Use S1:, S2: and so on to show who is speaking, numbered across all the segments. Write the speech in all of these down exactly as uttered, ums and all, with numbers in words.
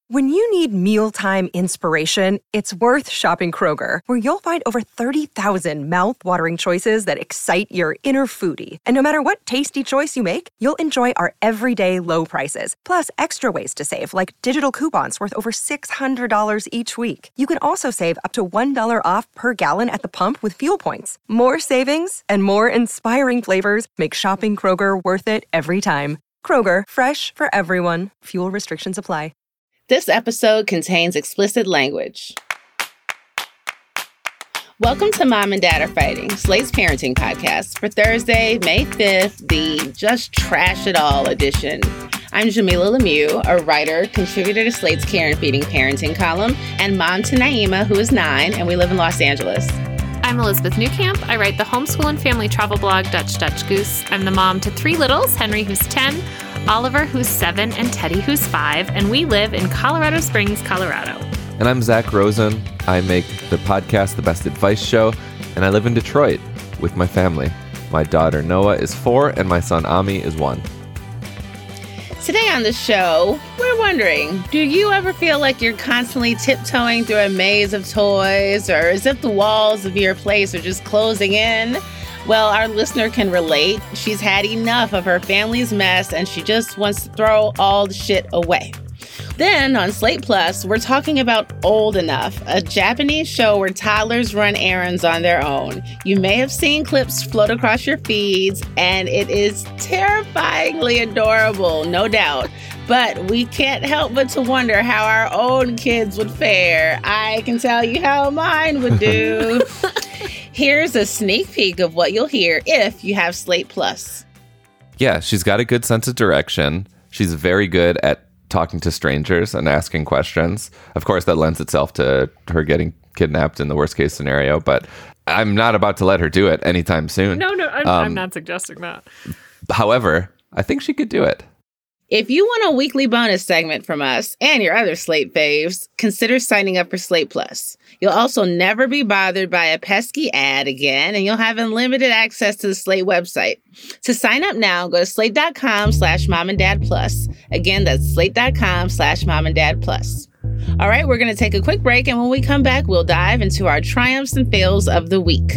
S1: When you need mealtime inspiration, it's worth shopping Kroger, where you'll find over thirty thousand mouth-watering choices that excite your inner foodie. And no matter what tasty choice you make, you'll enjoy our everyday low prices, plus extra ways to save, like digital coupons worth over six hundred dollars each week. You can also save up to one dollar off per gallon at the pump with fuel points. More savings and more inspiring flavors make shopping Kroger worth it every time. Kroger, fresh for everyone. Fuel restrictions apply.
S2: This episode contains explicit language. Welcome to Mom and Dad Are Fighting, Slate's parenting podcast for Thursday, May fifth, the Just Trash It All edition. I'm Jamilah Lemieux, a writer, contributor to Slate's Care and Feeding parenting column, and mom to Naima, who is nine, and we live in Los Angeles.
S3: I'm Elizabeth Newcamp. I write the homeschool and family travel blog, Dutch Dutch Goose. I'm the mom to three littles, Henry, who's ten, Oliver, who's seven, and Teddy, who's five, and we live in Colorado Springs, Colorado.
S4: And I'm Zach Rosen. I make the podcast The Best Advice Show, and I live in Detroit with my family. My daughter Noah is four, and my son Ami is one.
S2: Today on the show, we're wondering, do you ever feel like you're constantly tiptoeing through a maze of toys, or as if the walls of your place are just closing in? Well, our listener can relate. She's had enough of her family's mess, and she just wants to throw all the shit away. Then on Slate Plus, we're talking about Old Enough, a Japanese show where toddlers run errands on their own. You may have seen clips float across your feeds, and it is terrifyingly adorable, no doubt. But we can't help but to wonder how our own kids would fare. I can tell you how mine would do. Here's a sneak peek of what you'll hear if you have Slate Plus.
S4: Yeah, she's got a good sense of direction. She's very good at talking to strangers and asking questions. Of course, that lends itself to her getting kidnapped in the worst case scenario, but I'm not about to let her do it anytime soon.
S3: No, no, I'm,
S4: um,
S3: I'm not suggesting that.
S4: However, I think she could do it.
S2: If you want a weekly bonus segment from us and your other Slate faves, consider signing up for Slate Plus. You'll also never be bothered by a pesky ad again, and you'll have unlimited access to the Slate website. To sign up now, go to slate.com slash mom and dad plus. Again, that's slate.com slash mom and dad plus. All right, we're going to take a quick break, and when we come back, we'll dive into our triumphs and fails of the week.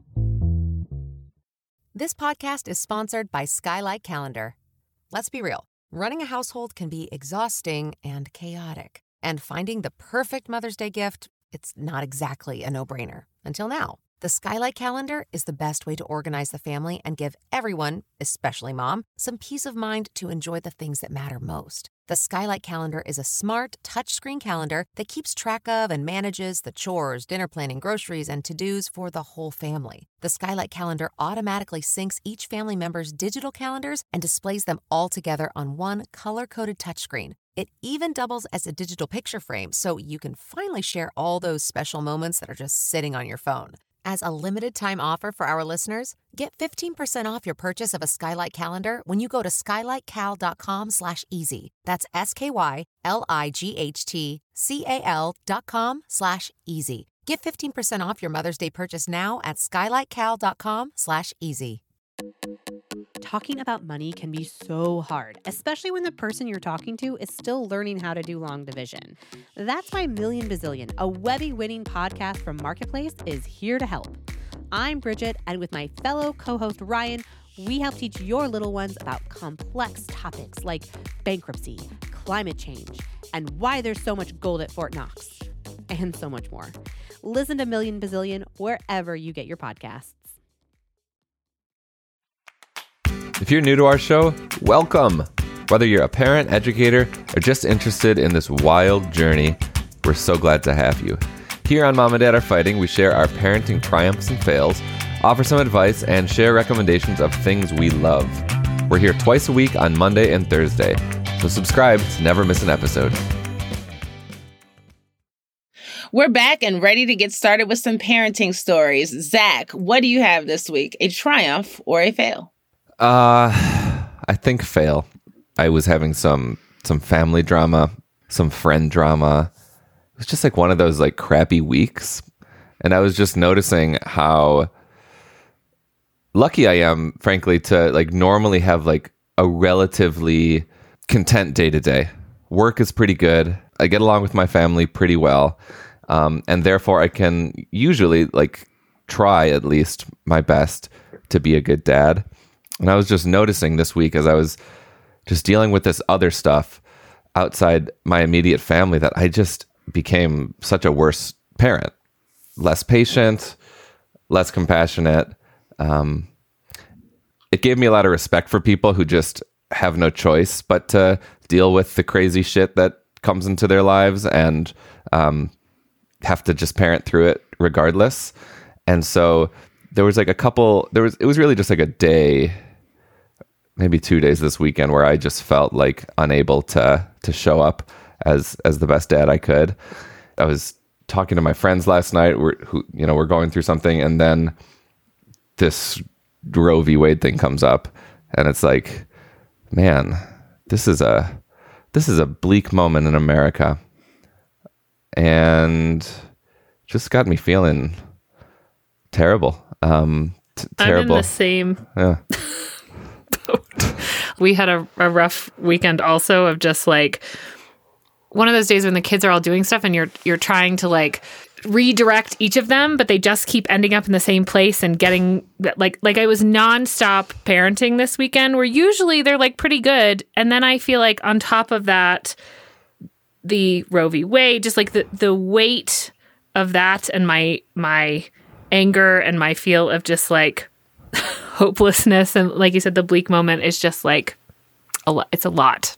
S5: This podcast is sponsored by Skylight Calendar. Let's be real. Running a household can be exhausting and chaotic. And finding the perfect Mother's Day gift, it's not exactly a no-brainer. Until now. The Skylight Calendar is the best way to organize the family and give everyone, especially mom, some peace of mind to enjoy the things that matter most. The Skylight Calendar is a smart, touchscreen calendar that keeps track of and manages the chores, dinner planning, groceries, and to-dos for the whole family. The Skylight Calendar automatically syncs each family member's digital calendars and displays them all together on one color-coded touchscreen. It even doubles as a digital picture frame, so you can finally share all those special moments that are just sitting on your phone. As a limited-time offer for our listeners, get fifteen percent off your purchase of a Skylight Calendar when you go to skylightcal.com slash easy. That's S-K-Y-L-I-G-H-T-C-A-L dot com slash easy. Get fifteen percent off your Mother's Day purchase now at skylightcal.com slash easy.
S6: Talking about money can be so hard, especially when the person you're talking to is still learning how to do long division. That's why Million Bazillion, a Webby-winning podcast from Marketplace, is here to help. I'm Bridget, and with my fellow co-host Ryan, we help teach your little ones about complex topics like bankruptcy, climate change, and why there's so much gold at Fort Knox, and so much more. Listen to Million Bazillion wherever you get your podcasts.
S4: If you're new to our show, welcome. Whether you're a parent, educator, or just interested in this wild journey, we're so glad to have you. Here on Mom and Dad Are Fighting, we share our parenting triumphs and fails, offer some advice, and share recommendations of things we love. We're here twice a week on Monday and Thursday, so subscribe to never miss an episode.
S2: We're back and ready to get started with some parenting stories. Zach, what do you have this week? A triumph or a fail?
S4: Uh, I think fail. I was having some some family drama, some friend drama. It was just like one of those like crappy weeks. And I was just noticing how lucky I am, frankly, to like normally have like a relatively content day to day. Work is pretty good. I get along with my family pretty well. Um, and therefore I can usually like try at least my best to be a good dad. And I was just noticing this week as I was just dealing with this other stuff outside my immediate family that I just became such a worse parent, less patient, less compassionate. Um, it gave me a lot of respect for people who just have no choice but to deal with the crazy shit that comes into their lives and um, have to just parent through it regardless. And so there was like a couple, there was, it was really just like a day, maybe two days this weekend where I just felt like unable to, to show up as, as the best dad I could. I was talking to my friends last night we're, who, you know, we're going through something, and then this Roe v. Wade thing comes up, and it's like, man, this is a, this is a bleak moment in America, and just got me feeling terrible. Um, t- terrible.
S3: I'm in the same.
S4: Yeah.
S3: We had a, a rough weekend also of just like one of those days when the kids are all doing stuff and you're you're trying to like redirect each of them, but they just keep ending up in the same place and getting like like I was nonstop parenting this weekend, where usually they're like pretty good, and then I feel like on top of that, the Roe v. Wade, just like the the weight of that and my my anger and my feel of just like hopelessness and, like you said, the bleak moment is just like a lot. It's a lot.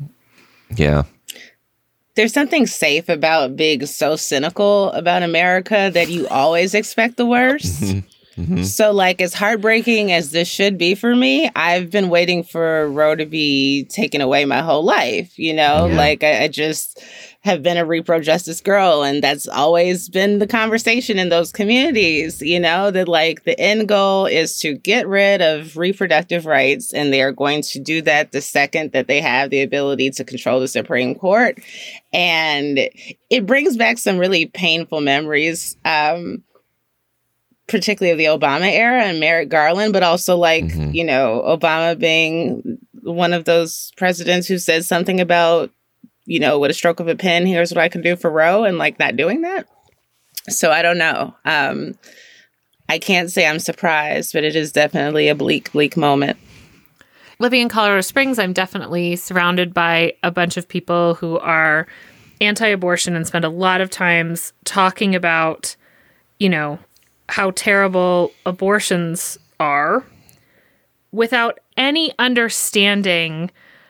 S4: Yeah.
S2: There's something safe about being so cynical about America that you always expect the worst. Mm-hmm. Mm-hmm. So, like, as heartbreaking as this should be for me, I've been waiting for Roe to be taken away my whole life. You know, yeah. like I, I just have been a repro justice girl, and that's always been the conversation in those communities, you know, that like the end goal is to get rid of reproductive rights, and they are going to do that the second that they have the ability to control the Supreme Court. And it brings back some really painful memories, um, particularly of the Obama era and Merrick Garland, but also like, mm-hmm. you know, Obama being one of those presidents who said something about, you know, with a stroke of a pen, here's what I can do for Roe, and like not doing that. So I don't know. Um, I can't say I'm surprised, but it is definitely a bleak, bleak moment.
S3: Living in Colorado Springs, I'm definitely surrounded by a bunch of people who are anti-abortion and spend a lot of times talking about, you know, how terrible abortions are without any understanding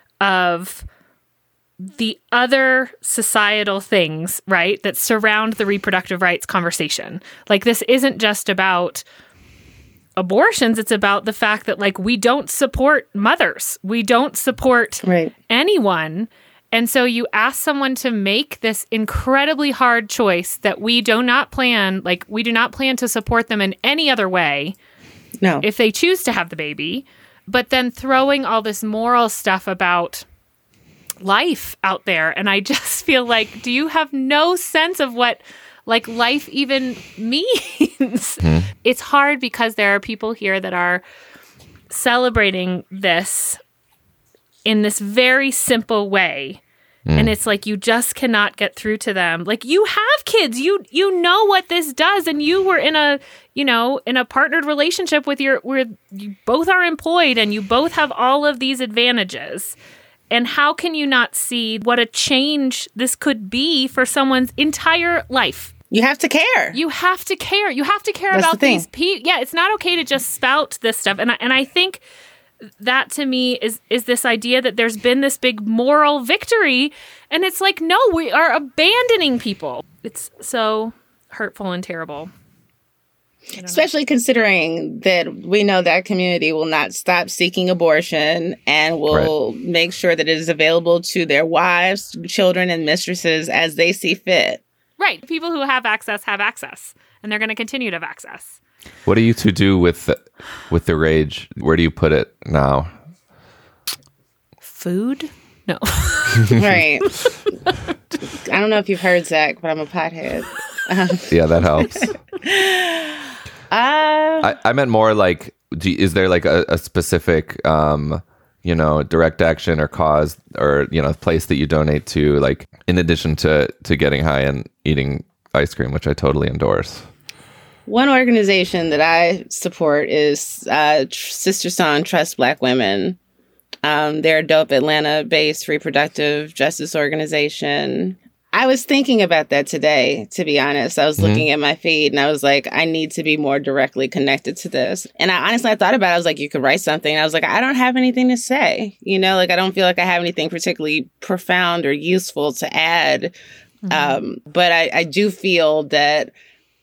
S3: of the other societal things, right, that surround the reproductive rights conversation. Like, this isn't just about abortions. It's about the fact that, like, we don't support mothers. We don't support
S2: right.
S3: anyone. And so you ask someone to make this incredibly hard choice that we do not plan, like, we do not plan to support them in any other way.
S2: No.
S3: If they choose to have the baby. But then throwing all this moral stuff about life out there. And I just feel like, do you have no sense of what like life even means? Mm. It's hard because there are people here that are celebrating this in this very simple way. Mm. And it's like, you just cannot get through to them. Like, you have kids, you, you know what this does. And you were in a, you know, in a partnered relationship with your, where you both are employed and you both have all of these advantages. And how can you not see what a change this could be for someone's entire life?
S2: You have to care.
S3: You have to care. You have to care
S2: That's
S3: about
S2: the
S3: these people. Yeah, it's not okay to just spout this stuff. And I, and I think that to me is is this idea that there's been this big moral victory. And it's like, no, we are abandoning people. It's so hurtful and terrible.
S2: Especially considering that we know that community will not stop seeking abortion and will right. make sure that it is available to their wives, children, and mistresses as they see fit.
S3: Right. People who have access have access, and they're going to continue to have access.
S4: What do you two do with the, with the rage? Where do you put it now?
S3: Food? No.
S2: Right. I don't know if you've heard, Zach, but I'm a pothead. Um,
S4: yeah, that helps.
S2: Uh,
S4: I, I meant more like, do, is there like a, a specific um, you know, direct action or cause or, you know, place that you donate to, like in addition to, to getting high and eating ice cream, which I totally endorse.
S2: One organization that I support is uh, Sister Son Trust Black Women. Um, they're a dope Atlanta-based reproductive justice organization. I was thinking about that today, to be honest. I was mm-hmm. looking at my feed and I was like, I need to be more directly connected to this. And I honestly, I thought about it. I was like, you could write something. And I was like, I don't have anything to say. You know, like, I don't feel like I have anything particularly profound or useful to add. Mm-hmm. Um, but I, I do feel that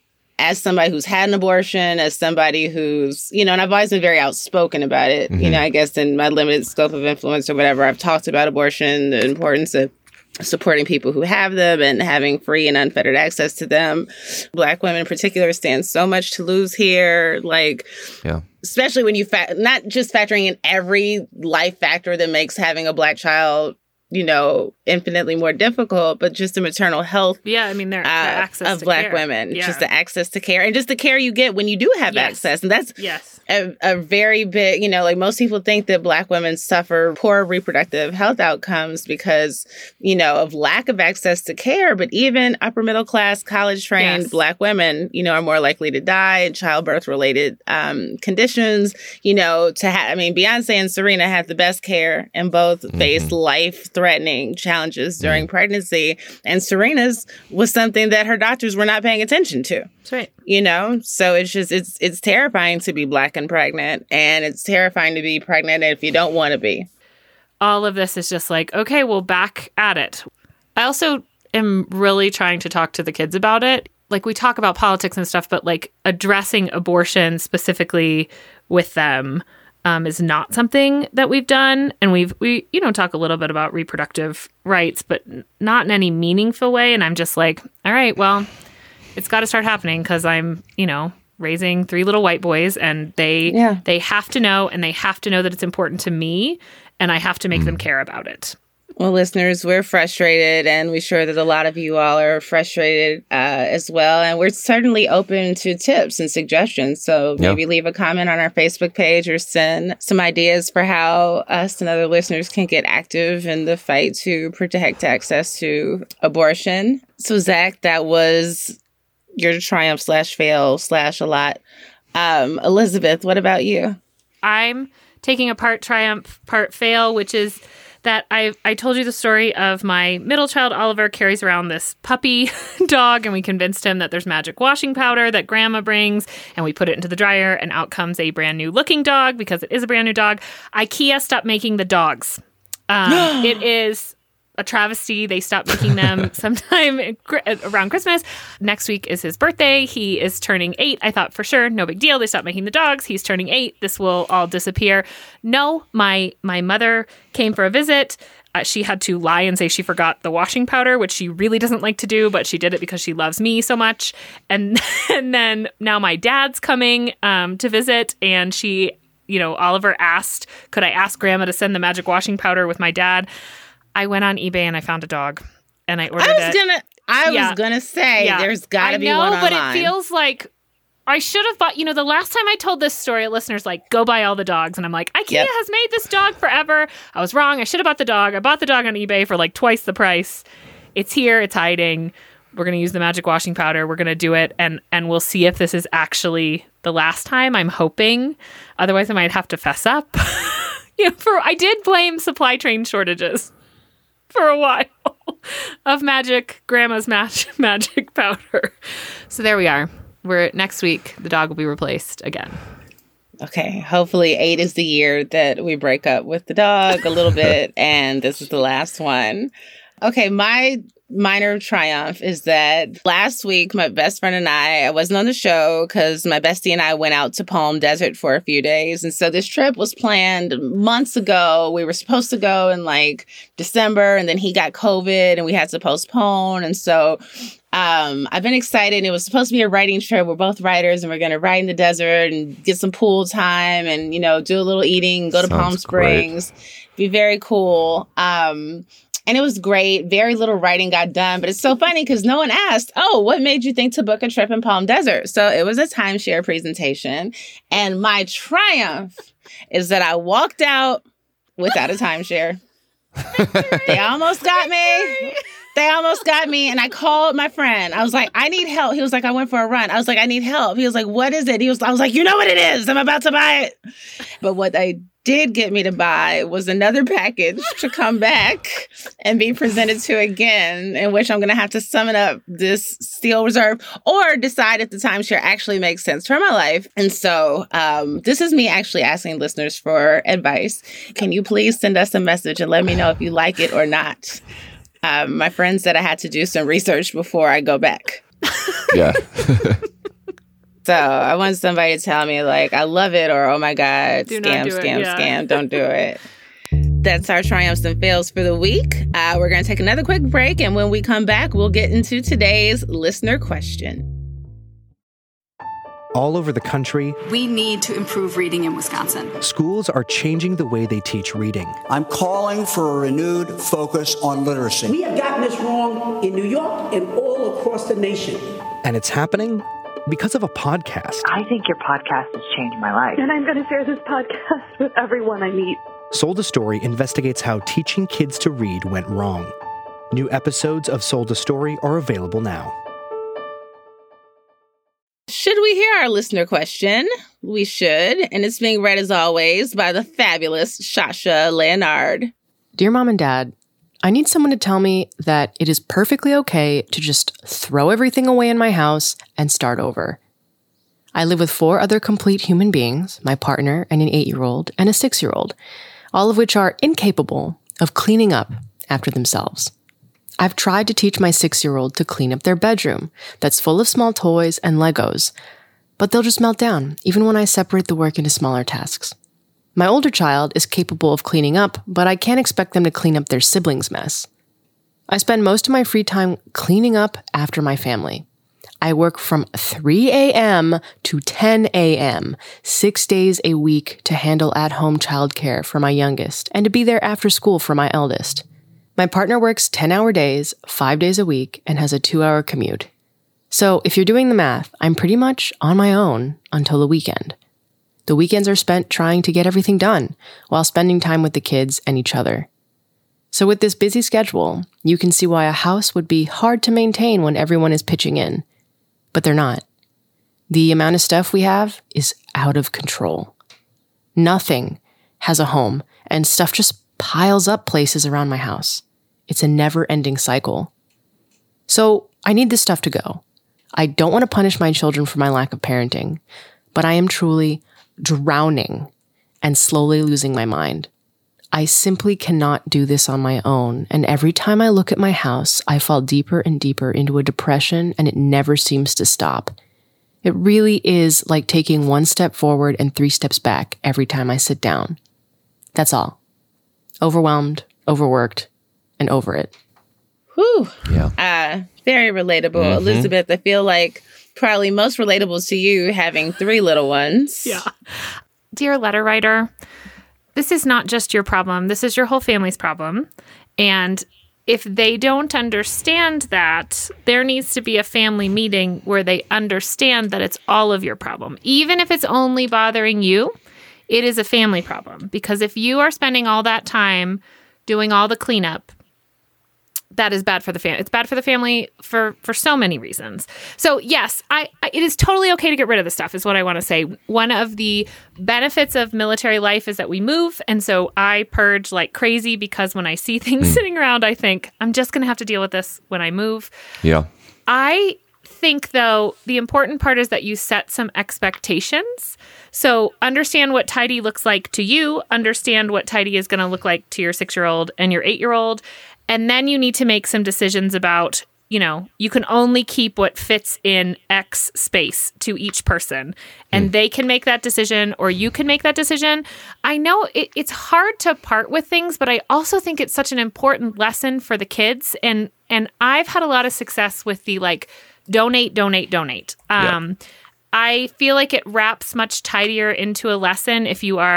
S2: as somebody who's had an abortion, as somebody who's, you know, and I've always been very outspoken about it, mm-hmm. you know, I guess in my limited scope of influence or whatever, I've talked about abortion, the importance of supporting people who have them and having free and unfettered access to them. Black women in particular stand so much to lose here. Like, yeah. especially when you, fa- not just factoring in every life factor that makes having a Black child, you know, infinitely more difficult, but just the maternal health.
S3: Yeah, I mean, their, their
S2: uh,
S3: access
S2: of
S3: to
S2: Black
S3: care.
S2: women,
S3: yeah.
S2: just the access to care and just the care you get when you do have
S3: yes.
S2: access. And that's
S3: yes.
S2: a, a very big, you know, like most people think that Black women suffer poor reproductive health outcomes because, you know, of lack of access to care. But even upper middle class, college trained
S3: yes.
S2: Black women, you know, are more likely to die in childbirth related um, conditions. You know, to have, I mean, Beyonce and Serena had the best care and both mm-hmm. faced life threatening challenges during mm-hmm. pregnancy. And Serena's was something that her doctors were not paying attention to.
S3: That's right.
S2: You know, so it's just, it's it's terrifying to be Black and pregnant. And it's terrifying to be pregnant if you don't want to be.
S3: All of this is just like, okay, well, back at it. I also am really trying to talk to the kids about it. Like, we talk about politics and stuff, but like addressing abortion specifically with them Um, is not something that we've done. And we've, we, you know, talk a little bit about reproductive rights, but not in any meaningful way. And I'm just like, all right, well, it's got to start happening because I'm, you know, raising three little white boys and they,
S2: yeah.
S3: they have to know, and they have to know that it's important to me and I have to make mm. them care about it.
S2: Well, listeners, we're frustrated, and we're sure that a lot of you all are frustrated uh, as well. And we're certainly open to tips and suggestions. So maybe yep. leave a comment on our Facebook page or send some ideas for how us and other listeners can get active in the fight to protect access to abortion. So, Zach, that was your triumph slash fail slash a lot. Um, Elizabeth, what about you?
S3: I'm taking a part triumph, part fail, which is that I I told you the story of my middle child, Oliver, carries around this puppy dog, and we convinced him that there's magic washing powder that grandma brings, and we put it into the dryer, and out comes a brand new looking dog because it is a brand new dog. IKEA stopped making the dogs. Um, it is a travesty. They stopped making them sometime around Christmas. Next week is his birthday. He is turning eight. I thought for sure, no big deal. They stopped making the dogs. He's turning eight. This will all disappear. No, my my mother came for a visit. Uh, she had to lie and say she forgot the washing powder, which she really doesn't like to do, but she did it because she loves me so much. And, and then now my dad's coming um, to visit, and she, you know, Oliver asked, could I ask grandma to send the magic washing powder with my dad? I went on eBay and I found a dog, and I ordered
S2: I was
S3: it.
S2: gonna, I
S3: yeah.
S2: was gonna say
S3: yeah.
S2: there's got to be
S3: know,
S2: one online.
S3: But it feels like I should have bought. You know, the last time I told this story, listeners like, go buy all the dogs, and I'm like, IKEA yep. has made this dog forever. I was wrong. I should have bought the dog. I bought the dog on eBay for like twice the price. It's here. It's hiding. We're gonna use the magic washing powder. We're gonna do it, and and we'll see if this is actually the last time. I'm hoping. Otherwise, I might have to fess up. you know, for I did blame supply chain shortages for a while of magic, grandma's mag- magic powder. So there we are. We're next week. The dog will be replaced again.
S2: Okay. Hopefully eight is the year that we break up with the dog a little bit. And this is the last one. Okay. My minor triumph is that last week, my best friend and I, I wasn't on the show because my bestie and I went out to Palm Desert for a few days. And so this trip was planned months ago. We were supposed to go in like December, and then he got COVID and we had to postpone. And so um, I've been excited. It was supposed to be a writing trip. We're both writers, and we're going to write in the desert and get some pool time and, you know, do a little eating, go to Sounds Palm Springs. Great. Be very cool. Um, And it was great. Very little writing got done. But it's so funny because no one asked, oh, what made you think to book a trip in Palm Desert? So it was a timeshare presentation. And my triumph is that I walked out without a timeshare. They almost got me. They almost got me. And I called my friend. I was like, I need help. He was like, I went for a run. I was like, I need help. He was like, what is it? He was, I was like, you know what it is. I'm about to buy it. But what they did get me to buy was another package to come back and be presented to again, in which I'm going to have to summon up this steel reserve or decide if the timeshare actually makes sense for my life. And so um, this is me actually asking listeners for advice. Can you please send us a message and let me know if you like it or not? Um, my friend said I had to do some research before I go back.
S4: Yeah.
S2: So I want somebody to tell me, like, I love it, or, oh my God,
S3: Do
S2: scam,
S3: not do it,
S2: scam,
S3: yeah.
S2: scam, don't do it. That's our triumphs and fails for the week. Uh, we're going to take another quick break, and when we come back, we'll get into today's listener question.
S7: All over the country,
S8: We need to improve reading in Wisconsin.
S7: schools are changing the way they teach reading.
S9: I'm calling for a renewed focus on literacy.
S10: We have gotten this wrong in New York and all across the nation.
S7: And it's happening because of a podcast.
S11: I think your podcast has changed my life.
S12: And I'm going to share this podcast with everyone I meet.
S7: Sold a Story investigates how teaching kids to read went wrong. New episodes of Sold a Story are available now.
S2: Should we hear our listener question? We should. And it's being read, as always, by the fabulous Shasha Leonard.
S13: Dear Mom and Dad, I need someone to tell me that it is perfectly okay to just throw everything away in my house and start over. I live with four other complete human beings, my partner and an eight-year-old and a six-year-old, all of which are incapable of cleaning up after themselves. I've tried to teach my six-year-old to clean up their bedroom that's full of small toys and Legos, but they'll just melt down, even when I separate the work into smaller tasks. My older child is capable of cleaning up, but I can't expect them to clean up their siblings' mess. I spend most of my free time cleaning up after my family. I work from three a.m. to ten a.m., six days a week to handle at-home childcare for my youngest and to be there after school for my eldest. My partner works ten-hour days, five days a week, and has a two-hour commute. So if you're doing the math, I'm pretty much on my own until the weekend. The weekends are spent trying to get everything done while spending time with the kids and each other. So with this busy schedule, you can see why a house would be hard to maintain when everyone is pitching in. But they're not. The amount of stuff we have is out of control. Nothing has a home, and stuff just piles up places around my house. It's a never-ending cycle. So I need this stuff to go. I don't want to punish my children for my lack of parenting, but I am truly drowning and slowly losing my mind. I simply cannot do this on my own, and every time I look at my house, I fall deeper and deeper into a depression, and it never seems to stop. It really is like taking one step forward and three steps back every time I sit down. That's all. Overwhelmed, overworked, and over it.
S2: Whew.
S4: Yeah.
S2: Uh, very relatable.
S4: Mm-hmm.
S2: Elizabeth, I feel like probably most relatable to you having three little ones.
S3: Yeah. Dear letter writer, this is not just your problem. This is your whole family's problem. And if they don't understand that, there needs to be a family meeting where they understand that it's all of your problem. Even if it's only bothering you, it is a family problem. Because if you are spending all that time doing all the cleanup, that is bad for the family. It's bad for the family for, for so many reasons. So yes, I, I it is totally okay to get rid of the stuff is what I want to say. One of the benefits of military life is that we move. And so I purge like crazy because when I see things mm. sitting around, I think I'm just going to have to deal with this when I move.
S4: Yeah.
S3: I think though, the important part is that you set some expectations. So understand what tidy looks like to you, understand what tidy is going to look like to your six-year-old and your eight-year-old. And then you need to make some decisions about, you know, you can only keep what fits in X space to each person. And mm. they can make that decision or you can make that decision. I know it, it's hard to part with things, but I also think it's such an important lesson for the kids. And and I've had a lot of success with the like, donate, donate, donate. Um, yeah. I feel like it wraps much tidier into a lesson if you are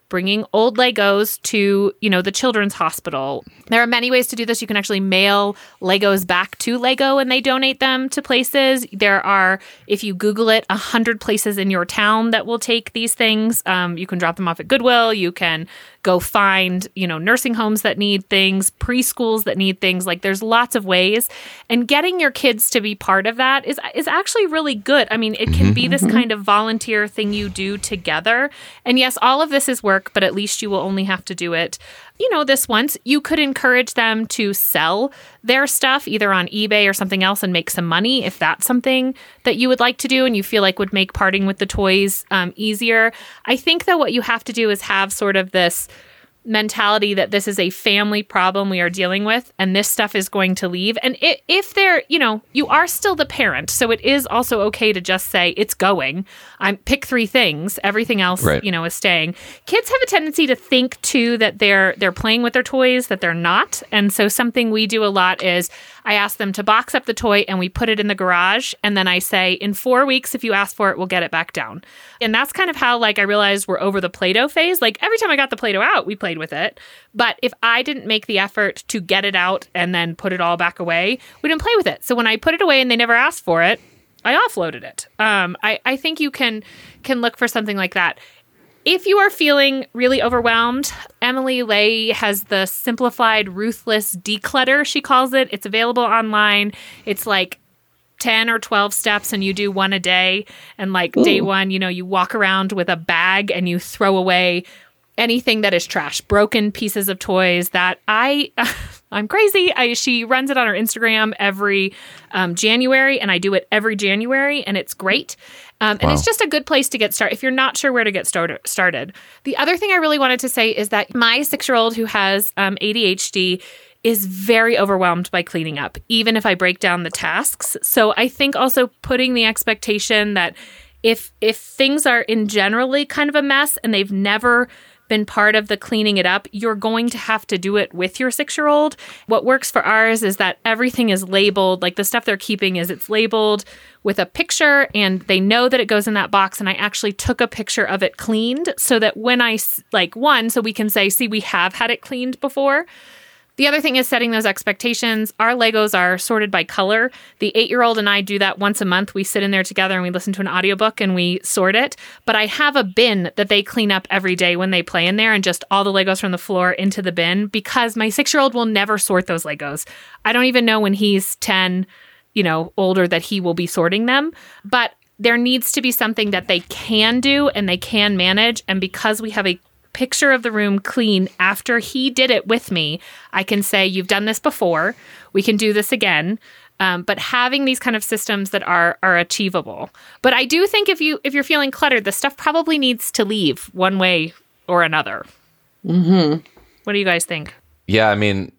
S3: bringing old Legos to, you know, the children's hospital. There are many ways to do this. You can actually mail Legos back to Lego and they donate them to places. There are, if you Google it, a hundred places in your town that will take these things. Um, you can drop them off at Goodwill. You can go find, you know, nursing homes that need things, preschools that need things. Like there's lots of ways. And getting your kids to be part of that is is actually really good. I mean, it can be this kind of volunteer thing you do together. And yes, all of this is work, but at least you will only have to do it, you know, this once. You could encourage them to sell their stuff either on eBay or something else and make some money if that's something that you would like to do and you feel like would make parting with the toys um, easier. I think that what you have to do is have sort of this mentality that this is a family problem we are dealing with and this stuff is going to leave. And it, if they're, you know, you are still the parent, so it is also okay to just say it's going. I'm pick three things. Everything else, right. you know, is staying. Kids have a tendency to think too that they're they're playing with their toys, that they're not. And so something we do a lot is I ask them to box up the toy and we put it in the garage. And then I say, in four weeks, if you ask for it, we'll get it back down. And that's kind of how, like, I realized we're over the Play-Doh phase. Like, every time I got the Play-Doh out, we played with it. But if I didn't make the effort to get it out and then put it all back away, we didn't play with it. So when I put it away and they never asked for it, I offloaded it. Um, I, I think you can can look for something like that. If you are feeling really overwhelmed, Emily Ley has the simplified ruthless declutter, she calls it. It's available online. It's like ten or twelve steps and you do one a day. And like Ooh. Day one, you know, you walk around with a bag and you throw away anything that is trash, broken pieces of toys that I, I'm crazy. I, she runs it on her Instagram every um, January and I do it every January and it's great. Um, and wow. It's just a good place to get started if you're not sure where to get started. started. The other thing I really wanted to say is that my six-year-old who has um, A D H D is very overwhelmed by cleaning up, even if I break down the tasks. So I think also putting the expectation that if if things are in generally kind of a mess and they've never been part of the cleaning it up, you're going to have to do it with your six-year-old. What works for ours is that everything is labeled, like the stuff they're keeping is it's labeled with a picture and they know that it goes in that box. And I actually took a picture of it cleaned so that when I, like one, so we can say, see, we have had it cleaned before. The other thing is setting those expectations. Our Legos are sorted by color. The eight-year-old and I do that once a month. We sit in there together and we listen to an audiobook and we sort it. But I have a bin that they clean up every day when they play in there and just all the Legos from the floor into the bin because my six-year-old will never sort those Legos. I don't even know when he's ten, you know, older that he will be sorting them. But there needs to be something that they can do and they can manage. And because we have a picture of the room clean after he did it with me, I can say, you've done this before. We can do this again. Um, but having these kind of systems that are are achievable. But I do think if you if you're feeling cluttered, the stuff probably needs to leave one way or another.
S2: Mm-hmm.
S3: What do you guys think?
S4: Yeah, I mean,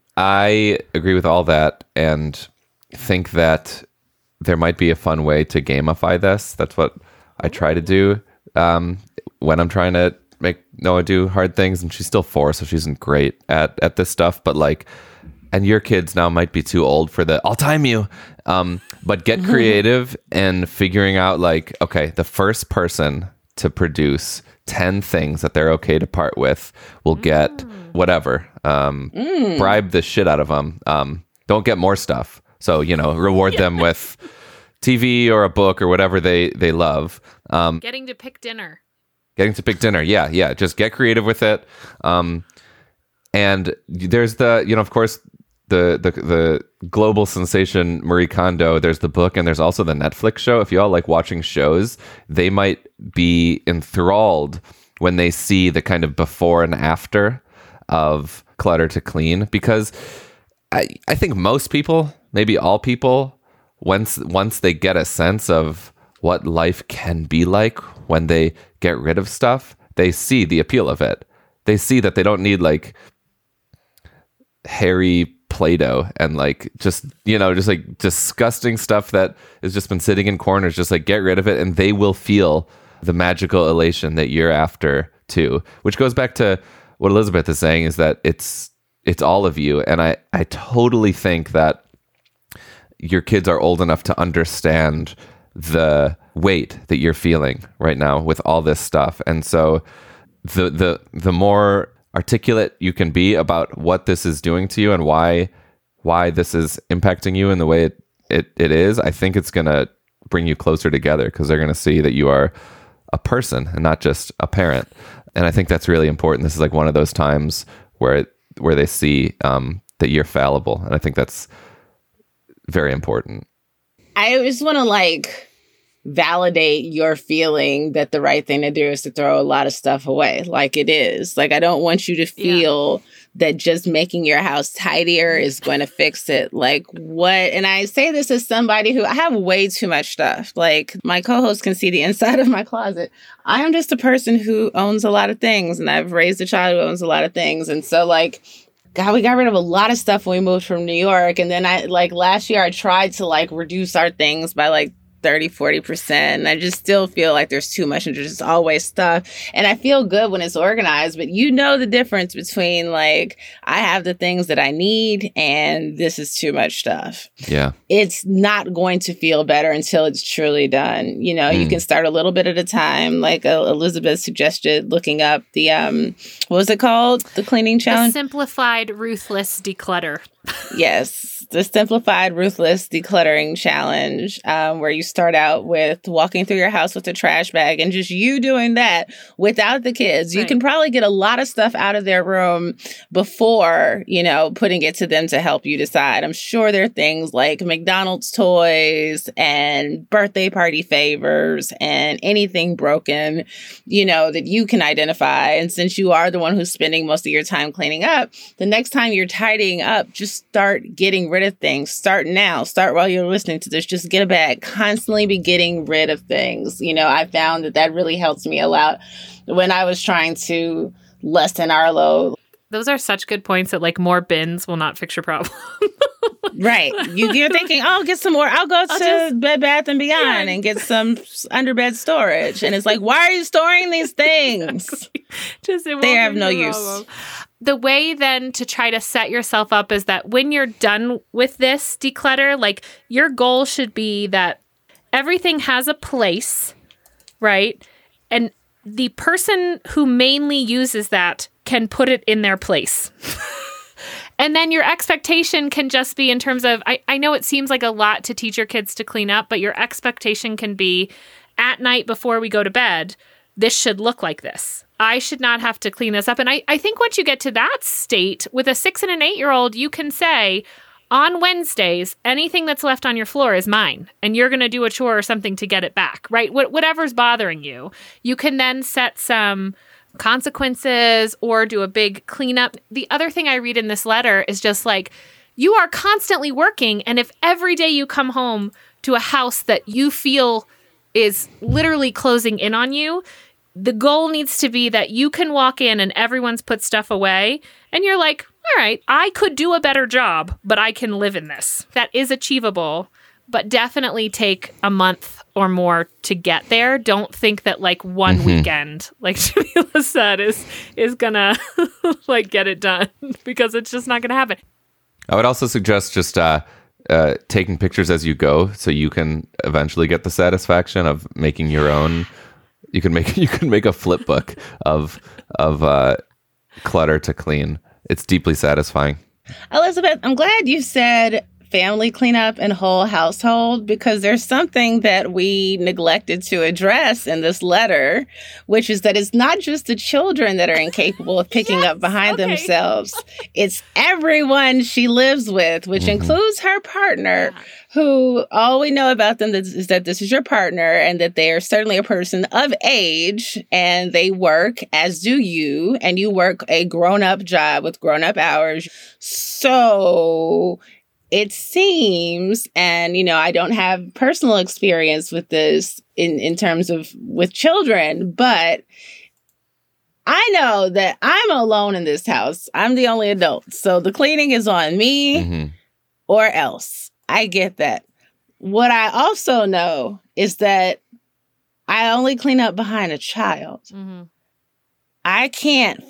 S4: I agree with all that and think that there might be a fun way to gamify this. That's what I try to do um, when I'm trying to make Noah do hard things, and she's still four, so she isn't great at at this stuff. But like, and your kids now might be too old for the "I'll time you." Um, but get creative and figuring out like, okay, the first person to produce ten things that they're okay to part with will get mm. whatever. Um, mm. Bribe the shit out of them. Um, don't get more stuff. So you know, reward yeah. them with T V or a book or whatever they they love. Um,
S3: Getting to pick dinner.
S4: Getting to pick dinner. Yeah, yeah. Just get creative with it. Um, and there's the, you know, of course, the, the the global sensation Marie Kondo. There's the book and there's also the Netflix show. If you all like watching shows, they might be enthralled when they see the kind of before and after of Clutter to Clean. Because I, I think most people, maybe all people, once once they get a sense of what life can be like when they get rid of stuff, they see the appeal of it. They see that they don't need like hairy Play-Doh and like just, you know, just like disgusting stuff that has just been sitting in corners. Just like get rid of it and they will feel the magical elation that you're after too. Which goes back to what Elizabeth is saying, is that it's it's all of you. And I, I totally think that your kids are old enough to understand the weight that you're feeling right now with all this stuff. And so the the the more articulate you can be about what this is doing to you and why why this is impacting you in the way it it, it is, I think it's going to bring you closer together, because they're going to see that you are a person and not just a parent. And I think that's really important. This is like one of those times where it, where they see um, that you're fallible, and I think that's very important.
S2: I just want to like validate your feeling that the right thing to do is to throw a lot of stuff away, like it is. Like, I don't want you to feel yeah. that just making your house tidier is going to fix it. Like, what? And I say this as somebody who, I have way too much stuff. Like, my co-host can see the inside of my closet. I am just a person who owns a lot of things, and I've raised a child who owns a lot of things. And so, like, God, we got rid of a lot of stuff when we moved from New York. And then I, like, last year I tried to, like, reduce our things by, like, thirty, forty percent. And I just still feel like there's too much and there's just always stuff. And I feel good when it's organized, but you know the difference between like, I have the things that I need and this is too much stuff.
S4: Yeah. It's
S2: not going to feel better until it's truly done. You know, mm. you can start a little bit at a time. Like uh, Elizabeth suggested looking up the, um, what was it called? The cleaning challenge?
S3: The Simplified Ruthless Declutter.
S2: Yes. The Simplified Ruthless Decluttering Challenge, um, where you start out with walking through your house with a trash bag and just you doing that without the kids. You right. can probably get a lot of stuff out of their room before, you know, putting it to them to help you decide. I'm sure there are things like McDonald's toys and birthday party favors and anything broken, you know, that you can identify. And since you are the one who's spending most of your time cleaning up, the next time you're tidying up, just start getting rid of things. Start now. Start while you're listening to this. Just get a bag. Constantly be getting rid of things. You know, I found that that really helps me a lot when I was trying to lessen our load.
S3: Those are such good points that like more bins will not fix your problem.
S2: Right. You, you're thinking, oh, get some more. I'll go to I'll just, Bed Bath and Beyond yeah. and get some underbed storage. And it's like, why are you storing these things? Exactly.
S3: Just it
S2: they have no use.
S3: Problem. The way then to try to set yourself up is that when you're done with this declutter, like your goal should be that everything has a place, right? And the person who mainly uses that can put it in their place. And then your expectation can just be in terms of, I, I know it seems like a lot to teach your kids to clean up, but your expectation can be at night before we go to bed, this should look like this. I should not have to clean this up. And I, I think once you get to that state, with a six and an eight-year-old, you can say, on Wednesdays, anything that's left on your floor is mine. And you're going to do a chore or something to get it back, right? Wh- whatever's bothering you. You can then set some consequences or do a big cleanup. The other thing I read in this letter is just like, you are constantly working. And if every day you come home to a house that you feel is literally closing in on you, the goal needs to be that you can walk in and everyone's put stuff away and you're like, all right, I could do a better job, but I can live in this. That is achievable, but definitely take a month or more to get there. Don't think that like one mm-hmm. weekend, like Jamila said, is is gonna like get it done, because it's just not gonna happen.
S4: I would also suggest just uh, uh, taking pictures as you go, so you can eventually get the satisfaction of making your own. You can make you can make a flip book of of uh, clutter to clean. It's deeply satisfying.
S2: Elizabeth, I'm glad you said family cleanup and whole household, because there's something that we neglected to address in this letter, which is that it's not just the children that are incapable of picking yes, up behind okay. themselves. It's everyone she lives with, which mm-hmm. includes her partner, yeah. who all we know about them is that this is your partner and that they are certainly a person of age and they work, as do you, and you work a grown-up job with grown-up hours. So it seems, and, you know, I don't have personal experience with this in, in terms of with children, but I know that I'm alone in this house. I'm the only adult. So the cleaning is on me mm-hmm. or else. I get that. What I also know is that I only clean up behind a child. Mm-hmm. I can't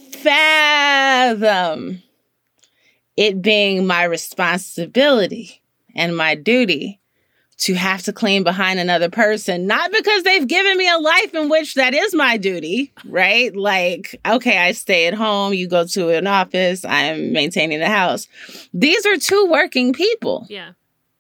S2: fathom it being my responsibility and my duty to have to clean behind another person, not because they've given me a life in which that is my duty, right? Like, okay, I stay at home, you go to an office, I'm maintaining the house. These are two working people.
S3: Yeah.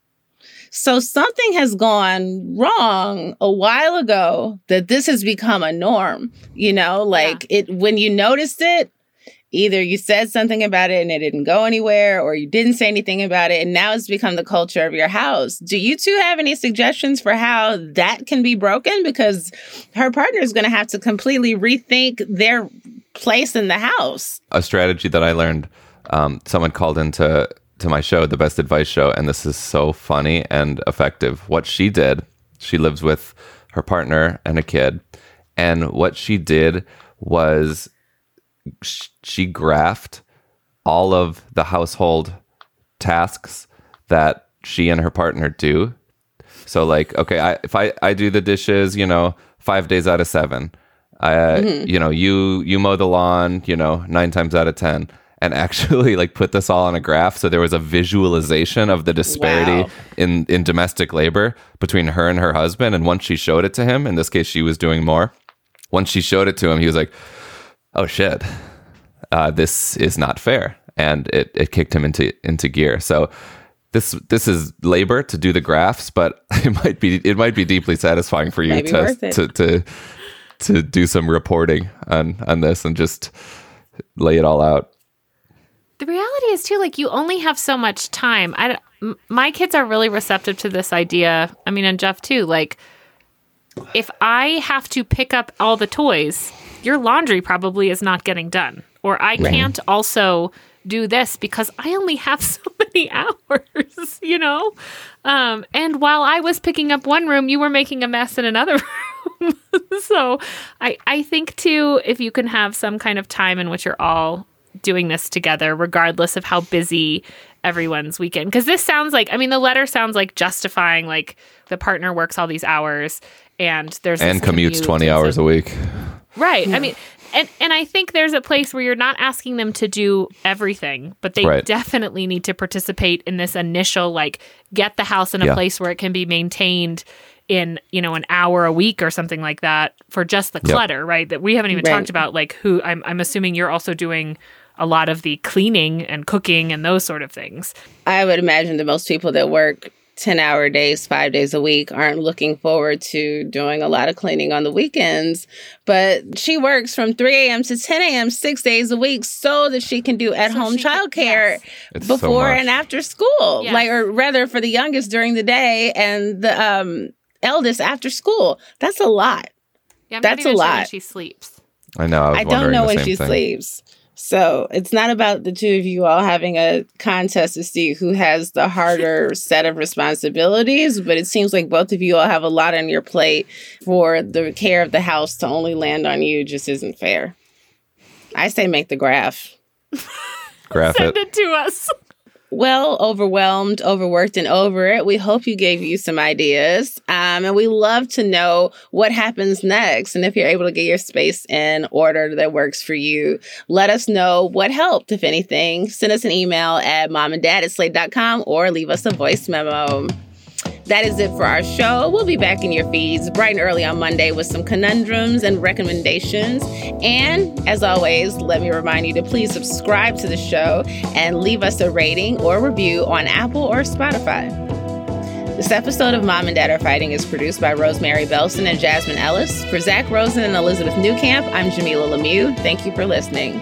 S2: So something has gone wrong a while ago that this has become a norm, you know, like yeah. it, when you noticed it, either you said something about it and it didn't go anywhere, or you didn't say anything about it, and now it's become the culture of your house. Do you two have any suggestions for how that can be broken? Because her partner is going to have to completely rethink their place in the house.
S4: A strategy that I learned, um, someone called into to my show, The Best Advice Show, and this is so funny and effective. What she did, she lives with her partner and a kid, and what she did was she graphed all of the household tasks that she and her partner do. So like, okay, I, if I, I do the dishes, you know, five days out of seven, I, mm-hmm. you know, you, you mow the lawn, you know, nine times out of ten, and actually like put this all on a graph. So there was a visualization of the disparity wow. in, in domestic labor between her and her husband. And once she showed it to him, in this case, she was doing more. Once she showed it to him, he was like, oh shit, uh, this is not fair. And it, it kicked him into, into gear. So this, this is labor to do the graphs, but it might be, it might be deeply satisfying for you to, to, to, to do some reporting on, on this and just lay it all out.
S3: The reality is too, like, you only have so much time. I, m- my kids are really receptive to this idea. I mean, and Jeff too, like, if I have to pick up all the toys, your laundry probably is not getting done. Or I right. can't also do this because I only have so many hours, you know? Um, and while I was picking up one room, you were making a mess in another room. So I, I think too, if you can have some kind of time in which you're all doing this together, regardless of how busy everyone's weekend. Because this sounds like, I mean, the letter sounds like justifying, like, the partner works all these hours and there's
S4: and commutes twenty hours a week.
S3: Right. Yeah. I mean, and, and I think there's a place where you're not asking them to do everything, but they right. definitely need to participate in this initial, like, get the house in a yeah. place where it can be maintained in, you know, an hour a week or something like that for just the clutter, yep. right? That we haven't even right. talked about, like, who, I'm, I'm assuming you're also doing a lot of the cleaning and cooking and those sort of things.
S2: I would imagine that most people that work ten-hour days, five days a week, aren't looking forward to doing a lot of cleaning on the weekends. But she works from three a.m. to ten a.m. six days a week so that she can do at-home so childcare yes. before so and after school. Yes. Like, or rather, for the youngest during the day and the um, eldest after school. That's a lot.
S3: Yeah, I'm
S2: That's
S3: not even
S2: a lot.
S3: Sure when she sleeps.
S4: I know. I, was
S2: I don't know
S4: the
S2: when
S4: same
S2: she
S4: thing.
S2: sleeps. So it's not about the two of you all having a contest to see who has the harder set of responsibilities, but it seems like both of you all have a lot on your plate. For the care of the house to only land on you just isn't fair. I say make the graph.
S4: Graph
S3: Send
S4: it.
S3: it to us.
S2: Well, overwhelmed, overworked, and over it. We hope you gave you some ideas. Um, and we love to know what happens next. And if you're able to get your space in order that works for you, let us know what helped, if anything. Send us an email at momanddad at slate dot com or leave us a voice memo. That is it for our show. We'll be back in your feeds bright and early on Monday with some conundrums and recommendations. And as always, let me remind you to please subscribe to the show and leave us a rating or review on Apple or Spotify. This episode of Mom and Dad Are Fighting is produced by Rosemary Belson and Jasmine Ellis. For Zach Rosen and Elizabeth Newcamp, I'm Jamila Lemieux. Thank you for listening.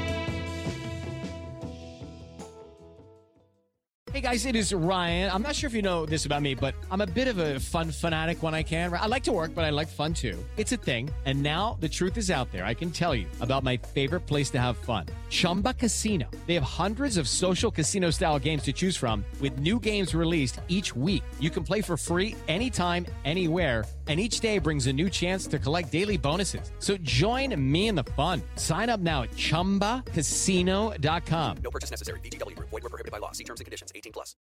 S14: Hey guys, it is Ryan. I'm not sure if you know this about me, but I'm a bit of a fun fanatic when I can. I like to work, but I like fun too. It's a thing. And now the truth is out there. I can tell you about my favorite place to have fun. Chumba Casino. They have hundreds of social casino style games to choose from with new games released each week. You can play for free anytime, anywhere. And each day brings a new chance to collect daily bonuses. So join me in the fun. Sign up now at chumba casino dot com.
S15: No purchase necessary. V G W Group. Void where prohibited by law. See terms and conditions. eighteen plus.